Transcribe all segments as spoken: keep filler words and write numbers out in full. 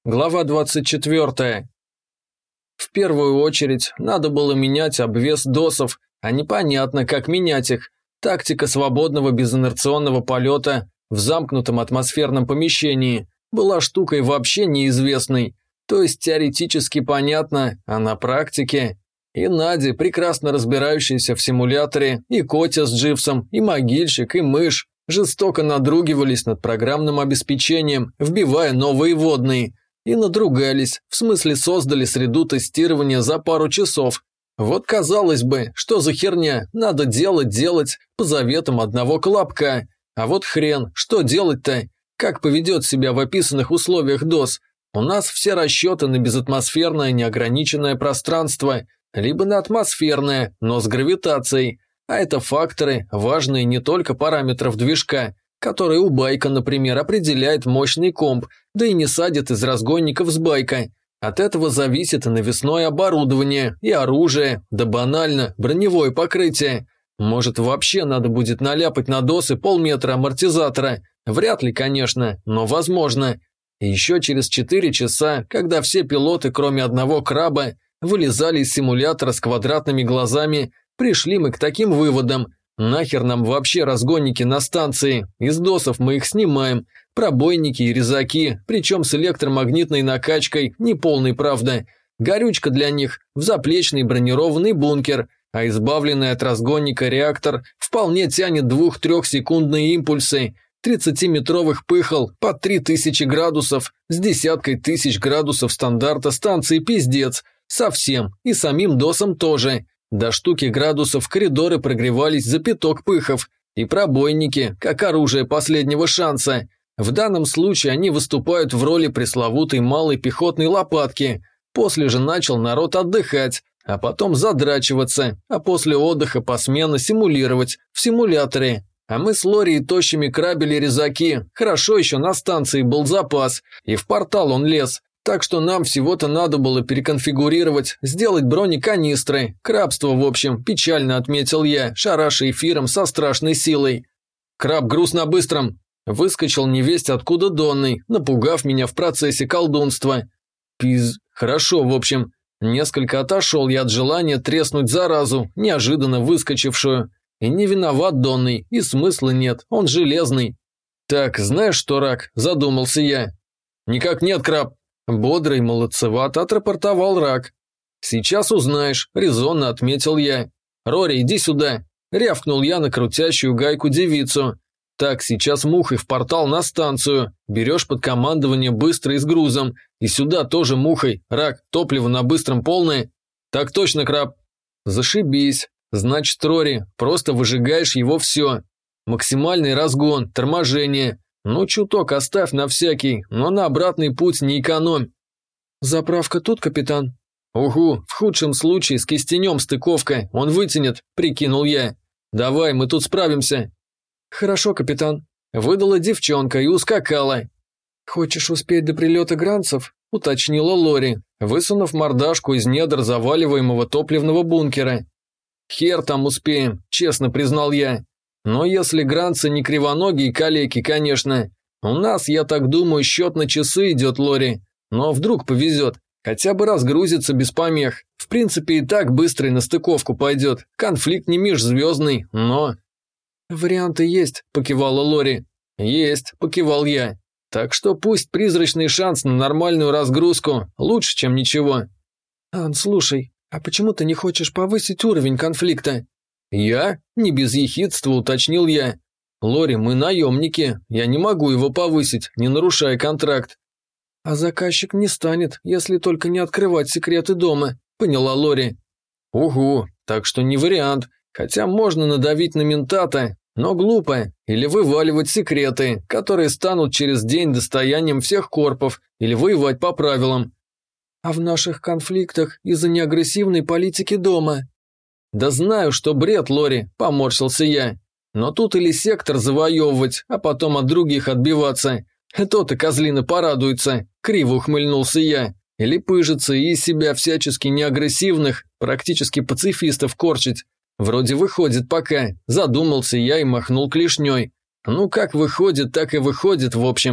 Глава двадцать четвёртая. В первую очередь надо было менять обвес досов, а непонятно, как менять их. Тактика свободного безинерционного полета в замкнутом атмосферном помещении была штукой вообще неизвестной, то есть теоретически понятно, а на практике… И Надя, прекрасно разбирающаяся в симуляторе, и Котя с Дживсом, и Могильщик, и Мышь жестоко надругивались над программным обеспечением, вбивая новые водные. И надругались, в смысле создали среду тестирования за пару часов. Вот казалось бы, что за херня, надо делать, делать, по заветам одного колобка. А вот хрен, что делать-то? Как поведет себя в описанных условиях ДОС? У нас все расчеты на безатмосферное неограниченное пространство, либо на атмосферное, но с гравитацией. А это факторы, важные не только параметров движка, который у байка, например, определяет мощный комп, да и не садит из разгонников с байка. От этого зависит и навесное оборудование, и оружие, да банально, броневое покрытие. Может, вообще надо будет наляпать на досы полметра амортизатора? Вряд ли, конечно, но возможно. И еще через четыре часа, когда все пилоты, кроме одного краба, вылезали из симулятора с квадратными глазами, пришли мы к таким выводам. Нахер нам вообще разгонники на станции, из досов мы их снимаем, пробойники и резаки, причем с электромагнитной накачкой, неполной правда. Горючка для них в заплечный бронированный бункер, а избавленный от разгонника реактор вполне тянет двух-трехсекундные импульсы, тридцатиметровых пыхал по три тысячи градусов, с десяткой тысяч градусов стандарта станции пиздец, совсем, и самим досом тоже. До штуки градусов коридоры прогревались за пяток пыхов, и пробойники, как оружие последнего шанса. В данном случае они выступают в роли пресловутой малой пехотной лопатки. После же начал народ отдыхать, а потом задрачиваться, а после отдыха посменно симулировать в симуляторе. А мы с Лори и тощими крабили резаки, хорошо еще на станции был запас, и в портал он лез. Так что нам всего-то надо было переконфигурировать, сделать бронеканистры. Крабство, в общем, печально отметил я, шараша эфиром со страшной силой. «Краб, груз на быстром!» Выскочил невесть откуда донный, напугав меня в процессе колдунства. Пиз... Хорошо, в общем. Несколько отошел я от желания треснуть заразу, неожиданно выскочившую. И не виноват донный, и смысла нет, он железный. «Так, знаешь что, Рак?» – задумался я. «Никак нет, Краб!» Бодрый, молодцевато отрапортовал Рак. «Сейчас узнаешь», – резонно отметил я. «Рори, иди сюда», – рявкнул я на крутящую гайку девицу. «Так, сейчас мухой в портал на станцию, берешь под командование быстро и с грузом, и сюда тоже мухой, Рак, топливо на быстром полное». «Так точно, Краб». «Зашибись, значит, Рори, просто выжигаешь его все. Максимальный разгон, торможение». «Ну, чуток оставь на всякий, но на обратный путь не экономь». «Заправка тут, капитан?» «Угу, в худшем случае с кистенем стыковка, он вытянет», – прикинул я. «Давай, мы тут справимся». «Хорошо, капитан», – выдала девчонка и ускакала. «Хочешь успеть до прилета гранцев?» – уточнила Лори, высунув мордашку из недр заваливаемого топливного бункера. «Хер там успеем», – честно признал я. Но если гранцы не кривоногие калеки, конечно. У нас, я так думаю, счет на часы идет, Лори. Но вдруг повезет. Хотя бы разгрузится без помех. В принципе, и так быстро и на стыковку пойдет. Конфликт не межзвездный, но... «Варианты есть», – покивала Лори. «Есть», – покивал я. «Так что пусть призрачный шанс на нормальную разгрузку лучше, чем ничего». «Ан, слушай, а почему ты не хочешь повысить уровень конфликта?» «Я?» – не без ехидства уточнил я. «Лори, мы наемники, я не могу его повысить, не нарушая контракт». «А заказчик не станет, если только не открывать секреты дома», – поняла Лори. «Угу, так что не вариант, хотя можно надавить на ментата, но глупо, или вываливать секреты, которые станут через день достоянием всех корпов, или воевать по правилам». «А в наших конфликтах из-за неагрессивной политики дома?» «Да знаю, что бред, Лори», – поморщился я. «Но тут или сектор завоевывать, а потом от других отбиваться. То-то козлина порадуется», – криво ухмыльнулся я. «Или пыжиться и из себя всячески неагрессивных, практически пацифистов корчить. Вроде выходит пока», – задумался я и махнул клешней. «Ну как выходит, так и выходит, в общем».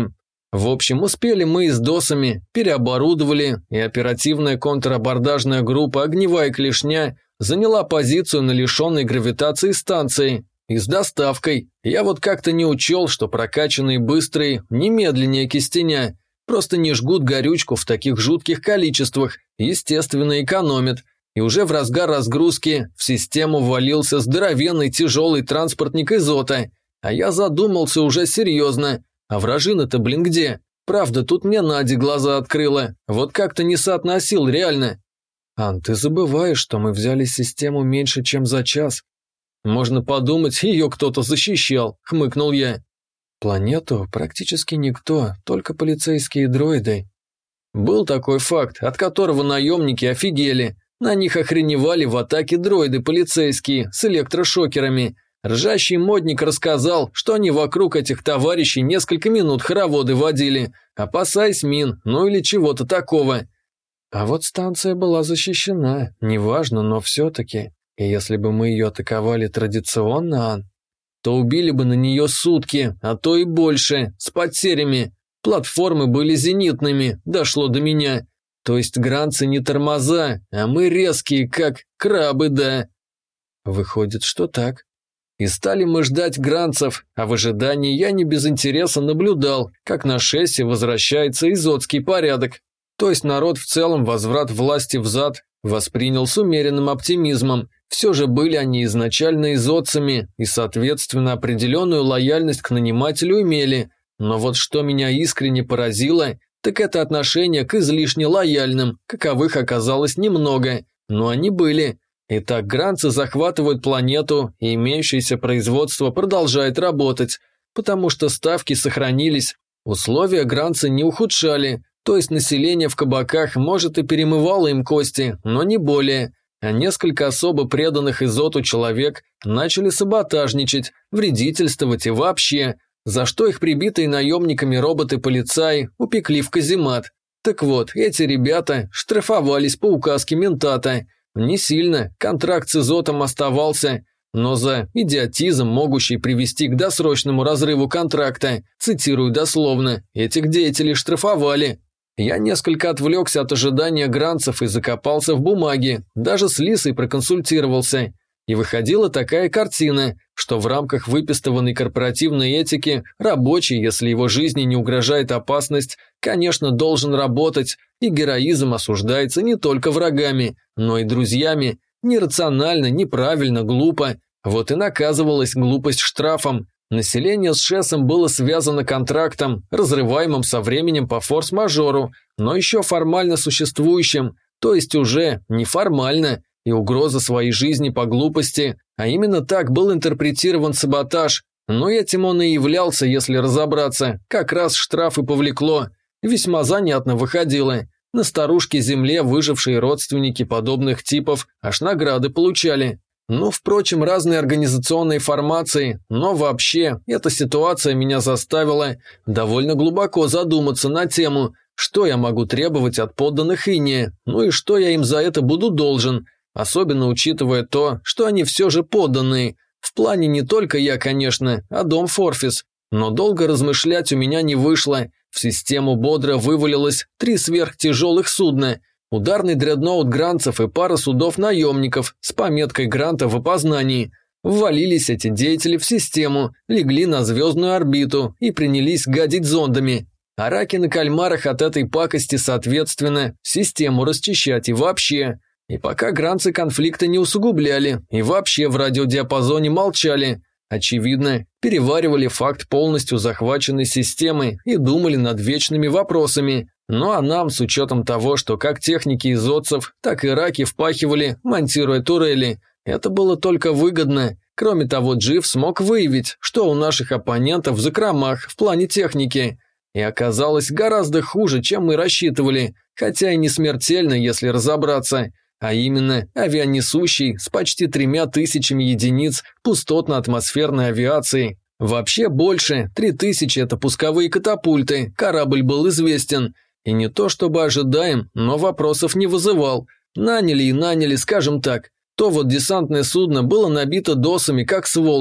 В общем, успели мы и с досами, переоборудовали, и оперативная контрабордажная группа «Огневая клешня» заняла позицию на лишенной гравитации станции. И с доставкой. Я вот как-то не учел, что прокачанные быстрые немедленнее кистеня. Просто не жгут горючку в таких жутких количествах, естественно, экономят. И уже в разгар разгрузки в систему ввалился здоровенный тяжелый транспортник «Изота». А я задумался уже серьезно. А вражина-то, блин, где? Правда, тут мне Надя глаза открыла. Вот как-то не соотносил, реально. Ан, ты забываешь, что мы взяли систему меньше, чем за час. Можно подумать, ее кто-то защищал, хмыкнул я. Планету практически никто, только полицейские дроиды. Был такой факт, от которого наемники офигели. На них охреневали в атаке дроиды полицейские с электрошокерами. Ржащий модник рассказал, что они вокруг этих товарищей несколько минут хороводы водили, опасаясь мин, ну или чего-то такого. А вот станция была защищена, неважно, но все-таки. И если бы мы ее атаковали традиционно, Ан, то убили бы на нее сутки, а то и больше, с потерями. Платформы были зенитными, дошло до меня. То есть гранцы не тормоза, а мы резкие, как крабы, да. Выходит, что так. И стали мы ждать гранцев, а в ожидании я не без интереса наблюдал, как на шессе возвращается изотский порядок. То есть народ в целом возврат власти взад воспринял с умеренным оптимизмом. Все же были они изначально изотцами и, соответственно, определенную лояльность к нанимателю имели. Но вот что меня искренне поразило, так это отношение к излишне лояльным, каковых оказалось немного, но они были. Итак, гранцы захватывают планету, и имеющееся производство продолжает работать, потому что ставки сохранились, условия гранцы не ухудшали, то есть население в кабаках, может, и перемывало им кости, но не более. А несколько особо преданных изоту человек начали саботажничать, вредительствовать и вообще, за что их прибитые наемниками роботы-полицаи упекли в каземат. Так вот, эти ребята штрафовались по указке ментата. Не сильно, контракт с изотом оставался, но за идиотизм, могущий привести к досрочному разрыву контракта, цитирую дословно, этих деятелей штрафовали. Я несколько отвлекся от ожидания гранцев и закопался в бумаге, даже с Лисой проконсультировался. И выходила такая картина, что в рамках выпистыванной корпоративной этики рабочий, если его жизни не угрожает опасность, конечно, должен работать, и героизм осуждается не только врагами, но и друзьями. Нерационально, неправильно, глупо. Вот и наказывалась глупость штрафом. Население с ШЭСом было связано контрактом, разрываемым со временем по форс-мажору, но еще формально существующим, то есть уже неформально, и угроза своей жизни по глупости, а именно так был интерпретирован саботаж, но этим он и являлся, если разобраться, как раз штраф и повлекло. Весьма занятно выходило. На старушке земле выжившие родственники подобных типов аж награды получали. Ну, впрочем, разные организационные формации, но вообще, эта ситуация меня заставила довольно глубоко задуматься на тему, что я могу требовать от подданных Иния, ну и что я им за это буду должен, особенно учитывая то, что они все же подданные. В плане не только я, конечно, а дом Форфис, но долго размышлять у меня не вышло. В систему бодро вывалилось три сверхтяжелых судна, ударный дредноут гранцев и пара судов-наемников с пометкой гранта в опознании. Ввалились эти деятели в систему, легли на звездную орбиту и принялись гадить зондами. А раки на кальмарах от этой пакости, соответственно, систему расчищать и вообще. И пока гранцы конфликта не усугубляли и вообще в радиодиапазоне молчали, очевидно, переваривали факт полностью захваченной системы и думали над вечными вопросами. Ну а нам, с учетом того, что как техники изотцев, так и раки впахивали, монтируя турели, это было только выгодно. Кроме того, Джив смог выявить, что у наших оппонентов в закромах в плане техники. И оказалось гораздо хуже, чем мы рассчитывали, хотя и не смертельно, если разобраться. А именно, авианесущий с почти тремя тысячами единиц пустотно-атмосферной авиации. Вообще больше, три тысячи – это пусковые катапульты, корабль был известен. И не то чтобы ожидаем, но вопросов не вызывал. Наняли и наняли, скажем так. То вот десантное судно было набито досами, как сволочь.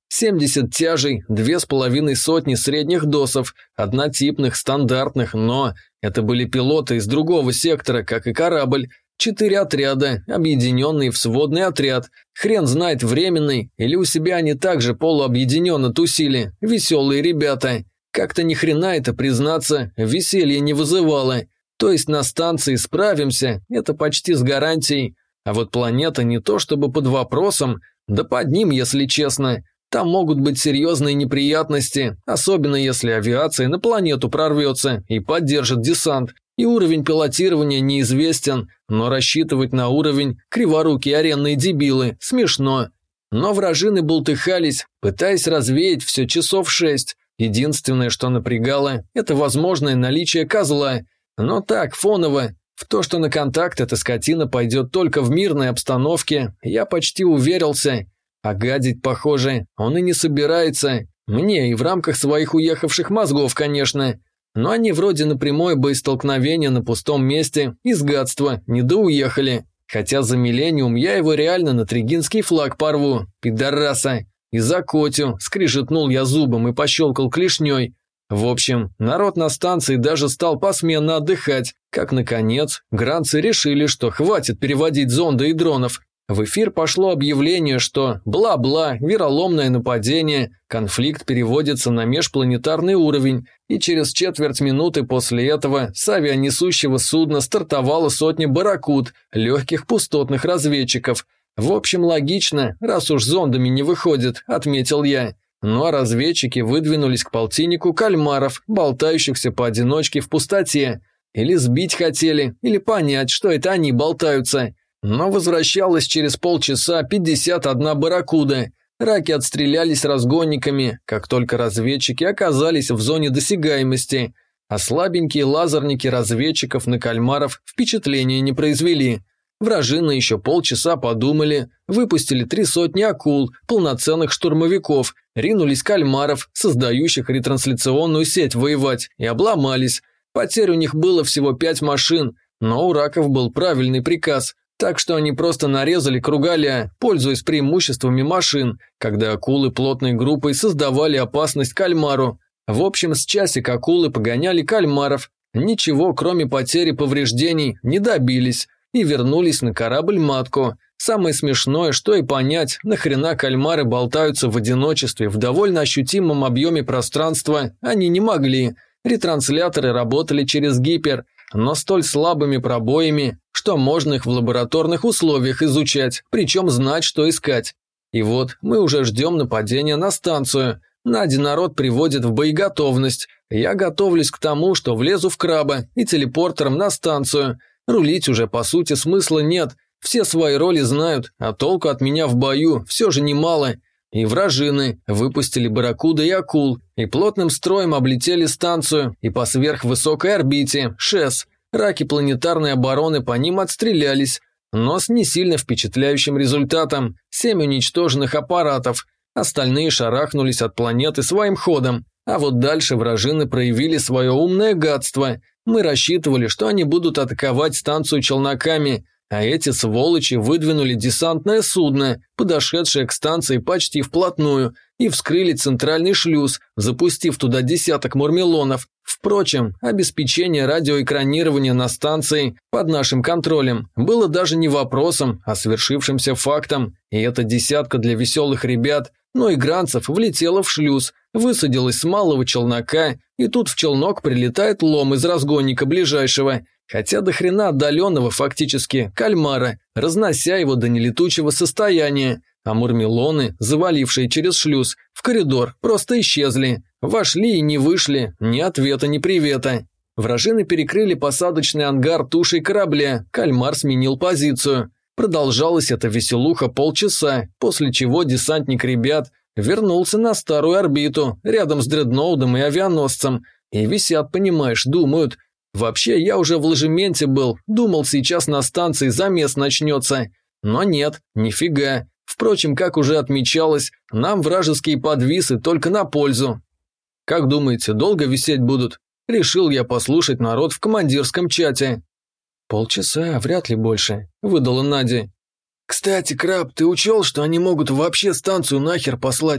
семьдесят тяжей, две с половиной сотни средних досов, однотипных, стандартных, но это были пилоты из другого сектора, как и корабль. Четыре отряда, объединенные в сводный отряд. Хрен знает, временный, или у себя они также полуобъединенно тусили. Веселые ребята. Как-то ни хрена это, признаться, веселье не вызывало. То есть на станции справимся, это почти с гарантией. А вот планета не то чтобы под вопросом, да под ним, если честно. Там могут быть серьезные неприятности, особенно если авиация на планету прорвется и поддержит десант. И уровень пилотирования неизвестен, но рассчитывать на уровень криворукие аренные дебилы смешно. Но вражины бултыхались, пытаясь развеять все часов шесть. Единственное, что напрягало, это возможное наличие козла. Но так, фоново. В то, что на контакт эта скотина пойдет только в мирной обстановке, я почти уверился. А гадить, похоже, он и не собирается. Мне и в рамках своих уехавших мозгов, конечно. Но они вроде на прямое боестолкновение на пустом месте из гадства не доуехали. Хотя за миллениум я его реально на тригинский флаг порву, пидораса. И за Котю скрижетнул я зубом и пощелкал клешней. В общем, народ на станции даже стал посменно отдыхать, как, наконец, гранцы решили, что хватит переводить зонды и дронов. В эфир пошло объявление, что бла-бла, вероломное нападение, конфликт переводится на межпланетарный уровень, и через четверть минуты после этого с авианесущего судна стартовала сотня барракуд, легких пустотных разведчиков. В общем, логично, раз уж зондами не выходит, отметил я. Ну а разведчики выдвинулись к полтиннику кальмаров, болтающихся поодиночке в пустоте. Или сбить хотели, или понять, что это они болтаются. Но возвращалась через полчаса пятьдесят одна барракуда. Раки отстрелялись разгонниками, как только разведчики оказались в зоне досягаемости, а слабенькие лазерники разведчиков на кальмаров впечатления не произвели. Вражины еще полчаса подумали, выпустили три сотни акул, полноценных штурмовиков, ринулись кальмаров, создающих ретрансляционную сеть, воевать, и обломались. Потерь у них было всего пять машин, но у раков был правильный приказ – так что они просто нарезали кругаля, пользуясь преимуществами машин, когда акулы плотной группой создавали опасность кальмару. В общем, с часик акулы погоняли кальмаров, ничего кроме потери повреждений не добились и вернулись на корабль-матку. Самое смешное, что и понять, нахрена кальмары болтаются в одиночестве в довольно ощутимом объеме пространства, они не могли. Ретрансляторы работали через гипер, но столь слабыми пробоями, что можно их в лабораторных условиях изучать, причем знать, что искать. И вот мы уже ждем нападения на станцию. Надя народ приводит в боеготовность. Я готовлюсь к тому, что влезу в краба и телепортером на станцию. Рулить уже по сути смысла нет. Все свои роли знают, а толку от меня в бою все же немало. И вражины выпустили барракуда и акул, и плотным строем облетели станцию, и по сверхвысокой орбите, ШЭС. Раки планетарной обороны по ним отстрелялись, но с не сильно впечатляющим результатом – семь уничтоженных аппаратов. Остальные шарахнулись от планеты своим ходом. А вот дальше вражины проявили свое умное гадство. Мы рассчитывали, что они будут атаковать станцию челноками, а эти сволочи выдвинули десантное судно, подошедшее к станции почти вплотную, и вскрыли центральный шлюз, запустив туда десяток мурмелонов. Впрочем, обеспечение радиоэкранирования на станции под нашим контролем было даже не вопросом, а свершившимся фактом, и эта десятка для веселых ребят, но и гранцев, влетела в шлюз, высадилась с малого челнока, и тут в челнок прилетает лом из разгонника ближайшего, хотя до хрена отдаленного фактически кальмара, разнося его до нелетучего состояния, а мурмелоны, завалившие через шлюз, в коридор просто исчезли, вошли и не вышли, ни ответа, ни привета. Вражины перекрыли посадочный ангар тушей корабля, кальмар сменил позицию. Продолжалась эта веселуха полчаса, после чего десантник ребят вернулся на старую орбиту, рядом с дредноудом и авианосцем, и висят, понимаешь, думают. Вообще, я уже в ложементе был, думал, сейчас на станции замес начнется. Но нет, нифига. Впрочем, как уже отмечалось, нам вражеские подвисы только на пользу. Как думаете, долго висеть будут? Решил я послушать народ в командирском чате. Полчаса, вряд ли больше, выдала Надя. Кстати, Краб, ты учел, что они могут вообще станцию нахер послать?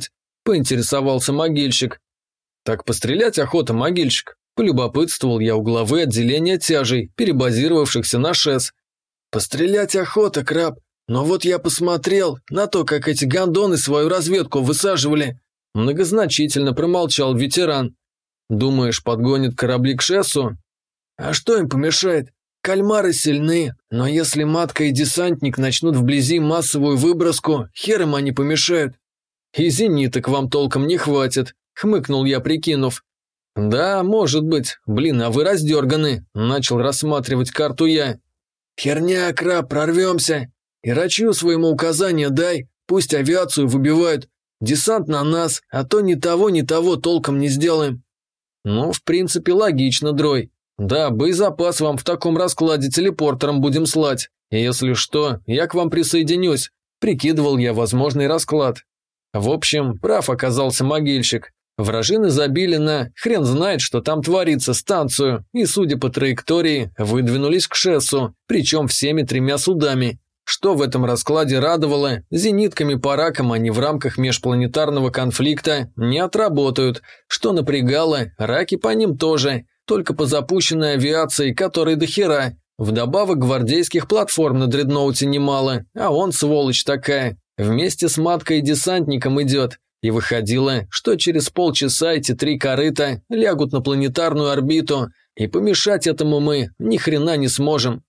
поинтересовался могильщик. Так пострелять охота, могильщик. Полюбопытствовал я у главы отделения тяжей, перебазировавшихся на ШЭС. Пострелять охота, краб. Но вот я посмотрел на то, как эти гондоны свою разведку высаживали. Многозначительно промолчал ветеран. Думаешь, подгонят корабли к ШЭСу? А что им помешает? Кальмары сильны, но если матка и десантник начнут вблизи массовую выброску, хер им они помешают. И зениток вам толком не хватит, хмыкнул я, прикинув. Да, может быть. Блин, а вы раздерганы. Начал рассматривать карту я. Херня, краб, прорвемся. И рачью своему указание дай, пусть авиацию выбивают. Десант на нас, а то ни того, ни того толком не сделаем. Ну, в принципе, логично, Дрой. Да, боезапас вам в таком раскладе телепортером будем слать. И если что, я к вам присоединюсь. Прикидывал я возможный расклад. В общем, прав оказался могильщик. Вражины забили на хрен знает, что там творится станцию, и, судя по траектории, выдвинулись к ШЭСу, причем всеми тремя судами. Что в этом раскладе радовало, зенитками по ракам они в рамках межпланетарного конфликта не отработают, что напрягало, раки по ним тоже, только по запущенной авиации, которой до хера. Вдобавок гвардейских платформ на дредноуте немало, а он, сволочь такая, вместе с маткой и десантником идет. И выходило, что через полчаса эти три корыта лягут на планетарную орбиту, и помешать этому мы ни хрена не сможем.